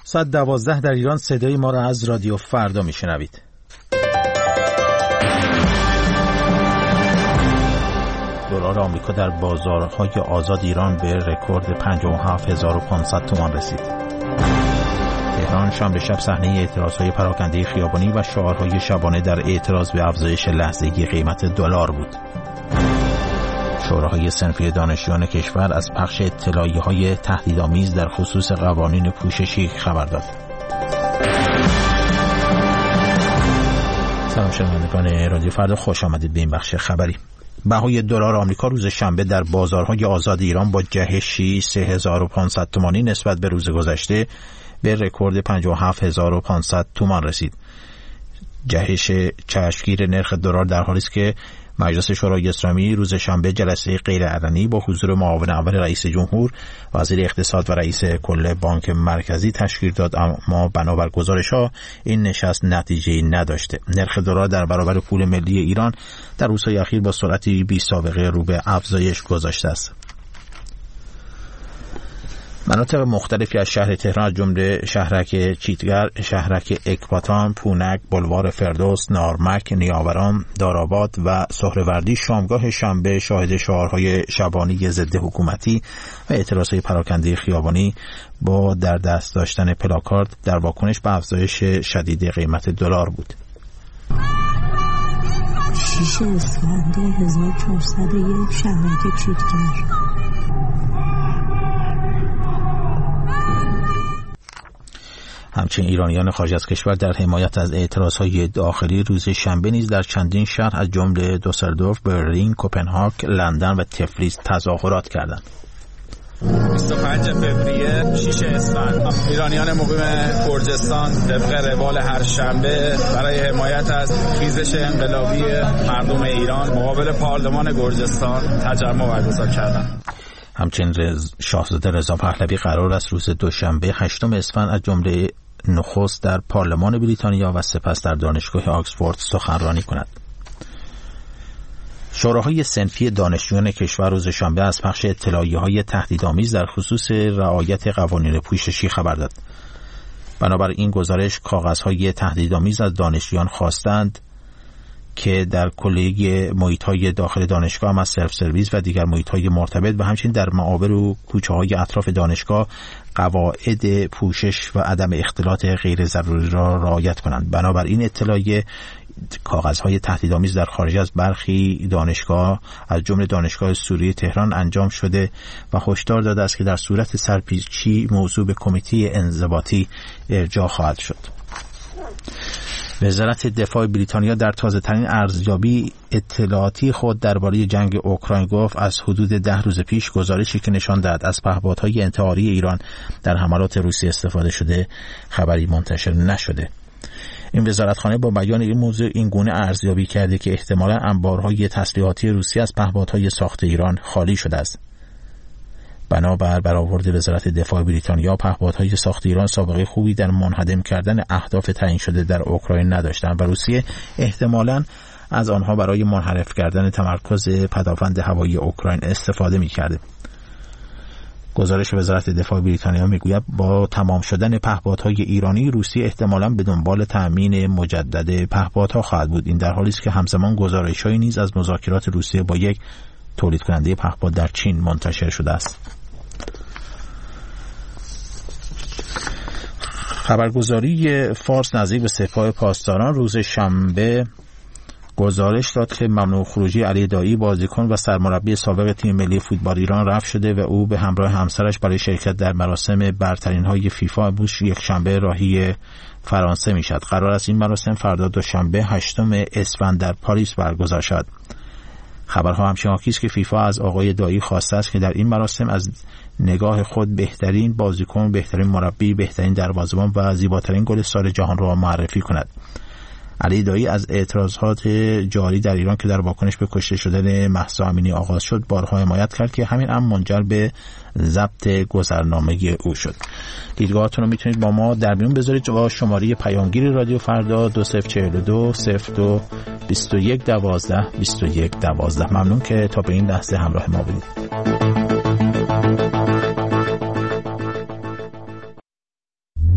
ساعت 12 در ایران صدای ما را از رادیو فردا میشنوید. دلار آمریکا در بازارهای آزاد ایران به رکورد 57500 تومان رسید. تهران شنبه شب صحنه اعتراضهای پراکنده خیابانی و شعارهای شبانه در اعتراض به افزایش لحظه‌ای قیمت دلار بود. شوراهای صنفی دانشجویان کشور از پخش اطلاعیه‌های تهدیدآمیز در خصوص قوانین پوششی خبر داد. سلام شنوندگان رادیو فردا، خوش آمدید به این بخش خبری. بهای دلار آمریکا روز شنبه در بازارهای آزاد ایران با جهشی 3500 تومانی نسبت به روز گذشته به رکورد 57500 تومان رسید. جهش چشمگیر نرخ دلار در حالی است که مجلس شورای اسلامی روز شنبه جلسه غیرعلنی با حضور معاون اول رئیس جمهور، وزیر اقتصاد و رئیس کل بانک مرکزی تشکیل داد، اما بنابر گزارش‌ها این نشست نتیجه‌ای نداشته. نرخ دلار در برابر پول ملی ایران در روزهای اخیر با سرعتی بی سابقه رو به افزایش گذاشته است. مناطق مختلفی از شهر تهران از جمله شهرک چیتگر، شهرک اکباتان، پونک، بلوار فردوس، نارمک، نیاوران، دارآباد و سهروردی شامگاه شنبه شاهد شعارهای شبانی ضد حکومتی و اعتراضهای پراکنده خیابانی با در دست داشتن پلاکارد در واکنش به افزایش شدید قیمت دلار بود. 6 اسفند 1401 شهرک چیتگر. همچنین ایرانیان خارج از کشور در حمایت از اعتراضهای داخلی روز شنبه نیز در چندین شهر از جمله دوسلدورف، برلین، کوپنهاگ، لندن و تفلیس تظاهرات کردند. 25 فوریه 6 اسفند ایرانیان مقیم گرجستان طبق روال هر شنبه برای حمایت از خیزش انقلابی مردم ایران مقابل پارلمان گرجستان تجمع برگزار کردند. همچنین شاهزاده رضا پهلوی قرار است روز دوشنبه 8 اسفند از جمله نخست در پارلمان بریتانیا و سپس در دانشگاه آکسفورد سخنرانی کند. شوراهای صنفی دانشجویان کشور روز شنبه از پخش اطلاعیه‌های تهدیدآمیز در خصوص رعایت قوانین پوششی خبر داد. بنابر این گزارش کاغذهای تهدیدآمیز از دانشجویان خواستند که در کلیه محیط‌های داخل دانشگاه هم از سلف سرویس و دیگر محیط‌های مرتبط و همچنین در معابر و کوچه‌های اطراف دانشگاه قواعد پوشش و عدم اختلاط غیر ضروری را رعایت کنند. بنابراین اطلاعیه کاغذهای تهدیدآمیز در خارج از برخی دانشگاه از جمله دانشگاه سوری تهران انجام شده و هشدار داده است که در صورت سرپیچی موضوع به کمیته انضباطی ارجاع خواهد شد. وزارت دفاع بریتانیا در تازه‌ترین ارزیابی اطلاعاتی خود درباره جنگ اوکراین گفت از حدود 10 روز پیش گزارشی که نشان داد از پهپادهای انتحاری ایران در حملات روسیه استفاده شده خبری منتشر نشده. این وزارتخانه با بیان این موضوع این گونه ارزیابی کرده که احتمالاً انبارهای تسلیحاتی روسیه از پهپادهای ساخت ایران خالی شده است. بنابر برآورد وزارت دفاع بریتانیا، پهپادهای ساخت ایران سابقه خوبی در منهدم کردن اهداف تعیین شده در اوکراین نداشتند و روسیه احتمالاً از آنها برای منحرف کردن تمرکز پدافند هوایی اوکراین استفاده می‌کرده. گزارش وزارت دفاع بریتانیا میگوید با تمام شدن پهپادهای ایرانی، روسیه احتمالاً به دنبال تأمین مجدد پهپادها خواهد بود. این در حالی است که همزمان گزارش‌هایی نیز از مذاکرات روسیه با یک تولید کننده پهپاد در چین منتشر شده است. خبرگزاری فارس نزدیک به سپاه پاسداران روز شنبه گزارش داد که ممنوع خروجی علی دایی، بازیکن و سرمربی سابق تیم ملی فوتبال ایران رفع شده و او به همراه همسرش برای شرکت در مراسم برترین‌های فیفا امروز یک شنبه راهی فرانسه میشد. قرار است این مراسم فردا دوشنبه 8 اسفند در پاریس برگزار شود. خبرها همچنین حاکی است که فیفا از آقای دایی خواسته است که در این مراسم از نگاه خود بهترین بازیکن، بهترین مربی، بهترین دروازه‌بان و زیباترین گل سال جهان را معرفی کند. علی دایی از اعتراضات جاری در ایران که در واکنش به کشته شدن مهسا امینی آغاز شد بارها حمایت کرد که همین امر منجر به ضبط گذرنامه او شد. دیدگاهاتون رو میتونید با ما در میون بذارید با شماره پیامگیر رادیو فردا 2042 02 21 12 21 12. ممنون که تا به این لحظه همراه ما بودید.